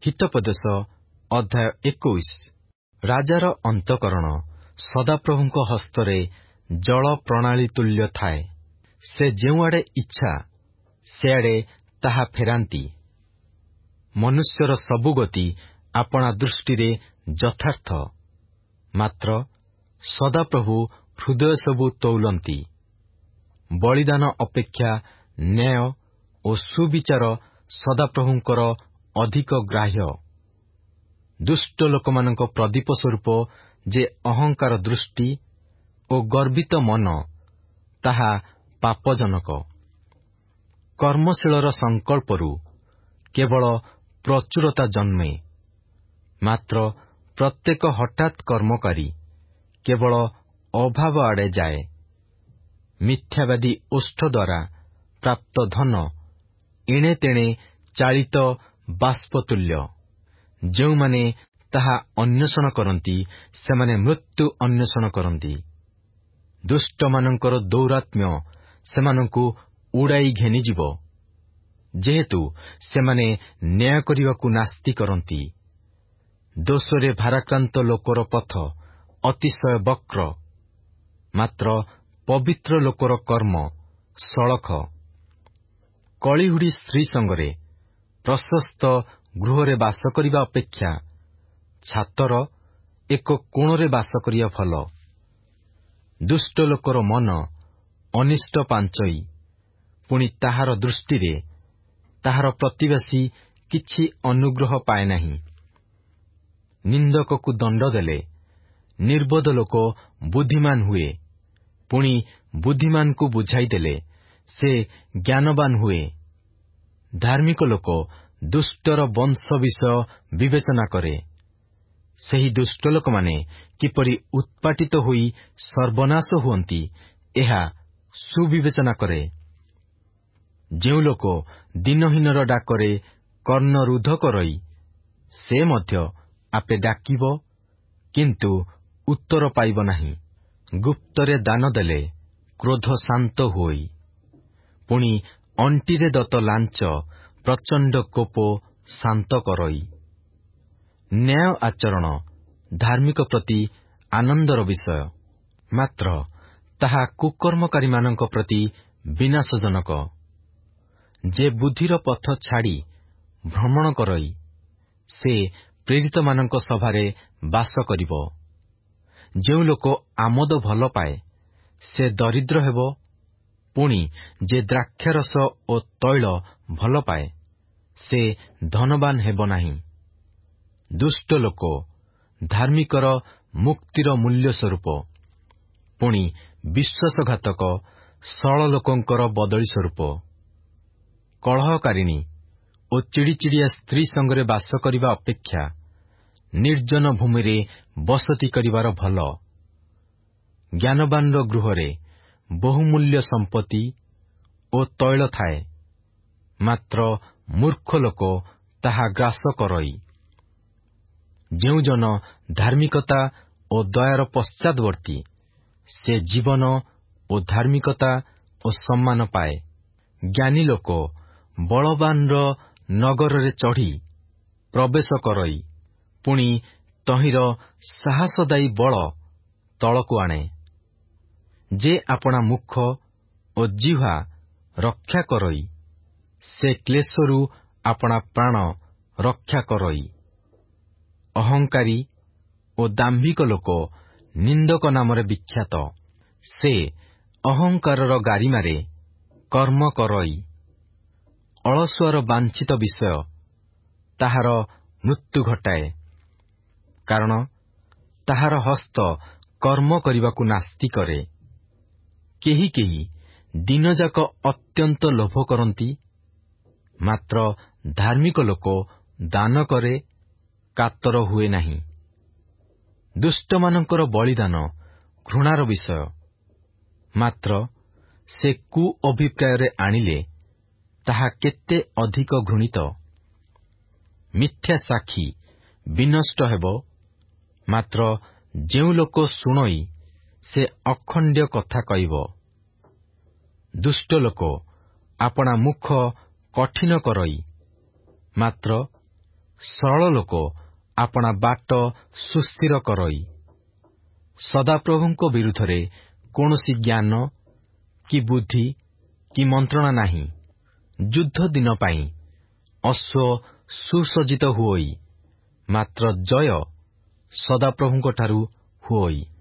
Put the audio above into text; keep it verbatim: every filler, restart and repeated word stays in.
ହିତୋପଦେଶ ଅଧ୍ୟାୟ ଏକୋଇଶ। ରାଜାର ଅନ୍ତଃକରଣ ସଦାପ୍ରଭୁଙ୍କ ହସ୍ତରେ ଜଳ ପ୍ରଣାଳୀ ତୁଲ୍ୟ ଥାଏ। ସେ ଯେଉଁଆଡ଼େ ଇଚ୍ଛା ସେଆଡ଼େ ତାହା ଫେରାନ୍ତି। ମନୁଷ୍ୟର ସବୁ ଗତି ଆପଣା ଦୃଷ୍ଟିରେ ଯଥାର୍ଥ, ମାତ୍ର ସଦାପ୍ରଭୁ ହୃଦୟ ସବୁ ତୌଲନ୍ତି। ବଳିଦାନ ଅପେକ୍ଷା ନ୍ୟାୟ ଓ ସୁବିଚାର ସଦାପ୍ରଭୁଙ୍କର ଅଧିକ ଗ୍ରାହ୍ୟ। ଦୁଷ୍ଟ ଲୋକମାନଙ୍କ ପ୍ରଦୀପ ସ୍ୱରୂପ ଯେ ଅହଙ୍କାର ଦୃଷ୍ଟି ଓ ଗର୍ବିତ ମନ, ତାହା ପାପଜନକ। କର୍ମଶୀଳର ସଂକଳ୍ପରୁ କେବଳ ପ୍ରଚୁରତା ଜନ୍ମେ, ମାତ୍ର ପ୍ରତ୍ୟେକ ହଠାତ୍ କର୍ମକାରୀ କେବଳ ଅଭାବ ଆଡ଼େ ଯାଏ। ମିଥ୍ୟାବାଦୀ ଓଷ୍ଠ ଦ୍ୱାରା ପ୍ରାପ୍ତ ଧନ ଏଣେ ତେଣେ ଚାଳିତ ବାଷ୍ପତୁଲ୍ୟ। ଯେଉଁମାନେ ତାହା ଅନ୍ୱେଷଣ କରନ୍ତି, ସେମାନେ ମୃତ୍ୟୁ ଅନ୍ୱେଷଣ କରନ୍ତି। ଦୁଷ୍ଟମାନଙ୍କର ଦୌରାତ୍ମ୍ୟ ସେମାନଙ୍କୁ ଉଡ଼ାଇ ଘେନିଯିବ, ଯେହେତୁ ସେମାନେ ନ୍ୟାୟ କରିବାକୁ ନାସ୍ତି କରନ୍ତି। ଦୋଷରେ ଭାରାକ୍ରାନ୍ତ ଲୋକର ପଥ ଅତିଶୟ ବକ୍ର, ମାତ୍ର ପବିତ୍ର ଲୋକର କର୍ମ ସଳଖ। କଳିହୁଡ଼ି ସ୍ତ୍ରୀ ସଙ୍ଗରେ ପ୍ରଶସ୍ତ ଗୃହରେ ବାସ କରିବା ଅପେକ୍ଷା ଛାତର ଏକ କୋଣରେ ବାସ କରିବା ଭଲ। ଦୁଷ୍ଟ ଲୋକର ମନ ଅନିଷ୍ଟ ପାଞ୍ଚଇ, ପୁଣି ତାହାର ଦୃଷ୍ଟିରେ ତାହାର ପ୍ରତିବାସୀ କିଛି ଅନୁଗ୍ରହ ପାଏ ନାହିଁ। ନିନ୍ଦକକୁ ଦଣ୍ଡ ଦେଲେ ନିର୍ବୋଧ ଲୋକ ବୁଦ୍ଧିମାନ ହୁଏ, ପୁଣି ବୁଦ୍ଧିମାନକୁ ବୁଝାଇ ଦେଲେ ସେ ଜ୍ଞାନବାନ ହୁଏ। ଧାର୍ମିକ ଲୋକ ଦୁଷ୍ଟର ବଂଶ ବିଷୟ ବିବେଚନା କରେ। ସେହି ଦୁଷ୍ଟ ଲୋକମାନେ କିପରି ଉତ୍ପାଟିତ ହୋଇ ସର୍ବନାଶ ହୁଅନ୍ତି, ଏହା ସୁବିବେଚନା କରେ। ଯେଉଁ ଲୋକ ଦିନହୀନର ଡାକରେ କର୍ଣ୍ଣରୁଦ୍ଧ କରଇ, ସେ ମଧ୍ୟ ଆପେ ଡାକିବ, କିନ୍ତୁ ଉତ୍ତର ପାଇବ ନାହିଁ। ଗୁପ୍ତରେ ଦାନ ଦେଲେ କ୍ରୋଧ ଶାନ୍ତ ହୁଅଇ, ପୁଣି ଅଣ୍ଟିରେ ଦତ୍ତ ଲାଞ୍ଚ ପ୍ରଚଣ୍ଡ କୋପ ଶାନ୍ତ କରଇ। ନ୍ୟାୟ ଆଚରଣ ଧାର୍ମିକ ପ୍ରତି ଆନନ୍ଦର ବିଷୟ, ମାତ୍ର ତାହା କୁକର୍ମକାରୀମାନଙ୍କ ପ୍ରତି ବିନାଶଜନକ। ଯେ ବୁଦ୍ଧିର ପଥ ଛାଡ଼ି ଭ୍ରମଣ କରଇ, ସେ ପ୍ରେରିତମାନଙ୍କ ସଭାରେ ବାସ କରିବ। ଯେଉଁ ଲୋକ ଆମୋଦ ଭଲ ପାଏ, ସେ ଦରିଦ୍ର ହେବ, ପୁଣି ଯେ ଦ୍ରାକ୍ଷାରସ ଓ ତୈଳ ଭଲ ପାଏ, ସେ ଧନବାନ ହେବ ନାହିଁ। ଦୁଷ୍ଟ ଲୋକ ଧାର୍ମିକର ମୁକ୍ତିର ମୂଲ୍ୟ ସ୍ୱରୂପ, ପୁଣି ବିଶ୍ୱାସଘାତକ ସଳ ଲୋକଙ୍କର ବଦଳି ସ୍ୱରୂପ। କଳହକାରିଣୀ ଓ ଚିଡ଼ିଚିଡ଼ିଆ ସ୍ତ୍ରୀ ସଙ୍ଗରେ ବାସ କରିବା ଅପେକ୍ଷା ନିର୍ଜନ ଭୂମିରେ ବସତି କରିବାର ଭଲ। ଜ୍ଞାନବାନର ଗୃହରେ ବହୁମୂଲ୍ୟ ସମ୍ପତ୍ତି ଓ ତୈଳ ଥାଏ, ମାତ୍ର ମୂର୍ଖ ଲୋକ ତାହା ଗ୍ରାସ କରଇ। ଯେଉଁ ଜନ ଧାର୍ମିକତା ଓ ଦୟାର ପଶ୍ଚାଦବର୍ତ୍ତୀ, ସେ ଜୀବନ ଓ ଧାର୍ମିକତା ଓ ସମ୍ମାନ ପାଏ। ଜ୍ଞାନୀ ଲୋକ ବଳବାନର ନଗରରେ ଚଢ଼ି ପ୍ରବେଶ କରଇ, ପୁଣି ତହିଁର ସାହସଦାୟୀ ବଳ ତଳକୁ ଆଣେ। ଯେ ଆପଣା ମୁଖ ଓ ଜିହ୍ୱା ରକ୍ଷା କରଇ, ସେ କ୍ଲେଶରୁ ଆପଣା ପ୍ରାଣ ରକ୍ଷା କରଇ। ଅହଙ୍କାରୀ ଓ ଦାମ୍ଭିକ ଲୋକ ନିନ୍ଦକ ନାମରେ ବିଖ୍ୟାତ। ସେ ଅହଙ୍କାରର ଗାରିମାରେ କର୍ମ କରଇ। ଅଳସୁଆର ବାଞ୍ଛିତ ବିଷୟ ତାହାର ମୃତ୍ୟୁ ଘଟାଏ, କାରଣ ତାହାର ହସ୍ତ କର୍ମ କରିବାକୁ ନାସ୍ତି କରେ। କେହି କେହି ଦିନଯାକ ଅତ୍ୟନ୍ତ ଲୋଭ କରନ୍ତି, ମାତ୍ର ଧାର୍ମିକ ଲୋକ ଦାନ କରେ, କାତର ହୁଏ ନାହିଁ। ଦୁଷ୍ଟମାନଙ୍କର ବଳିଦାନ ଘୃଣାର ବିଷୟ, ମାତ୍ର ସେ କୁ ଅଭିପ୍ରାୟରେ ଆଣିଲେ ତାହା କେତେ ଅଧିକ ଘୃଣିତ। ମିଥ୍ୟା ସାକ୍ଷୀ ବିନଷ୍ଟ ହେବ, ମାତ୍ର ଯେଉଁ ଲୋକ ଶୁଣଇ ସେ ଅଖଣ୍ଡ୍ୟ କଥା କହିବ। ଦୁଷ୍ଟ ଲୋକ ଆପଣା ମୁଖ କଠିନ କରଇ, ମାତ୍ର ସରଳ ଲୋକ ଆପଣା ବାଟ ସୁସ୍ଥିର କରଇ। ସଦାପ୍ରଭୁଙ୍କ ବିରୁଦ୍ଧରେ କୌଣସି ଜ୍ଞାନ କି ବୁଦ୍ଧି କି ମନ୍ତ୍ରଣା ନାହିଁ। ଯୁଦ୍ଧ ଦିନ ପାଇଁ ଅଶ୍ୱ ସୁସଜ୍ଜିତ ହୁଅଇ, ମାତ୍ର ଜୟ ସଦାପ୍ରଭୁଙ୍କଠାରୁ ହୁଅଇ।